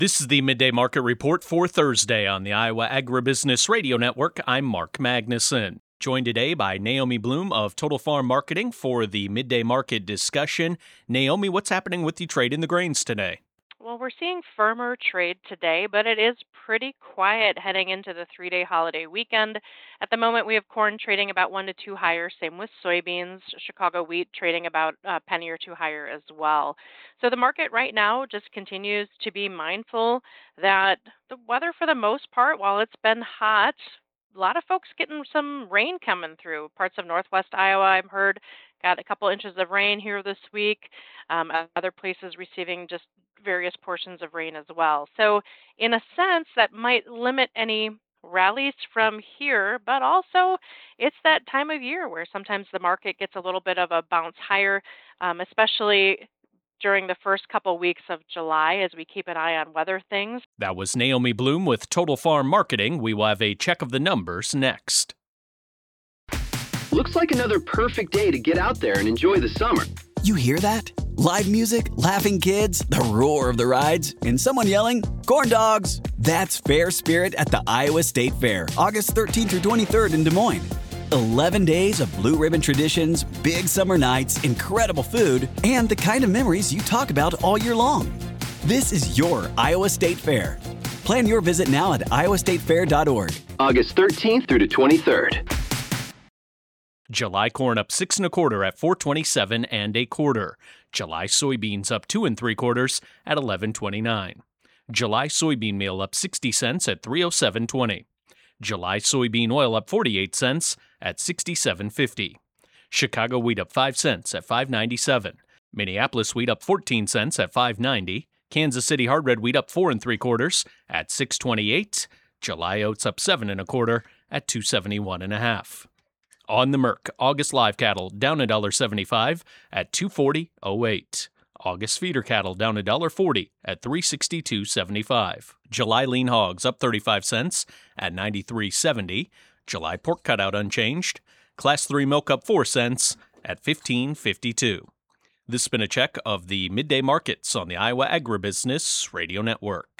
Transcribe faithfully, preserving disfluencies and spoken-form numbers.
This is the Midday Market Report for Thursday on the Iowa Agribusiness Radio Network. I'm Mark Magnuson. Joined today by Naomi Bloom of Total Farm Marketing for the Midday Market discussion. Naomi, what's happening with the trade in the grains today? Well, we're seeing firmer trade today, but it is pretty quiet heading into the three-day holiday weekend. At the moment, we have corn trading about one to two higher. Same with soybeans. Chicago wheat trading about a penny or two higher as well. So the market right now just continues to be mindful that the weather, for the most part, while it's been hot, a lot of folks getting some rain coming through. Parts of northwest Iowa, I've heard, got a couple inches of rain here this week. Um, other places receiving just various portions of rain as well. So, in a sense, that might limit any rallies from here, but also it's that time of year where sometimes the market gets a little bit of a bounce higher, um, especially during the first couple weeks of July as we keep an eye on weather things. That was Naomi Bloom with Total Farm Marketing. We will have a check of the numbers next. Looks like another perfect day to get out there and enjoy the summer. You hear that? Live music, laughing kids, the roar of the rides, and someone yelling, "Corn dogs!" That's Fair Spirit at the Iowa State Fair, August thirteenth through twenty-third in Des Moines. eleven days of blue ribbon traditions, big summer nights, incredible food, and the kind of memories you talk about all year long. This is your Iowa State Fair. Plan your visit now at iowa state fair dot org. August thirteenth through the twenty-third. July corn up six and a quarter at four twenty-seven and a quarter. July soybeans up two and three quarters at eleven twenty-nine. July soybean meal up sixty cents at three oh seven twenty. July soybean oil up forty-eight cents at sixty-seven fifty. Chicago wheat up five cents at five ninety-seven. Minneapolis wheat up fourteen cents at five ninety. Kansas City hard red wheat up four and three quarters at six twenty-eight. July oats up seven and a quarter at two seventy-one and a half. On the Merc, August live cattle down one dollar seventy-five at two forty oh eight. August feeder cattle down one dollar forty at three sixty-two seventy-five. July lean hogs up thirty-five cents at ninety-three seventy. July pork cutout unchanged. Class three milk up four cents at fifteen fifty-two. This has been a check of the midday markets on the Iowa Agribusiness Radio Network.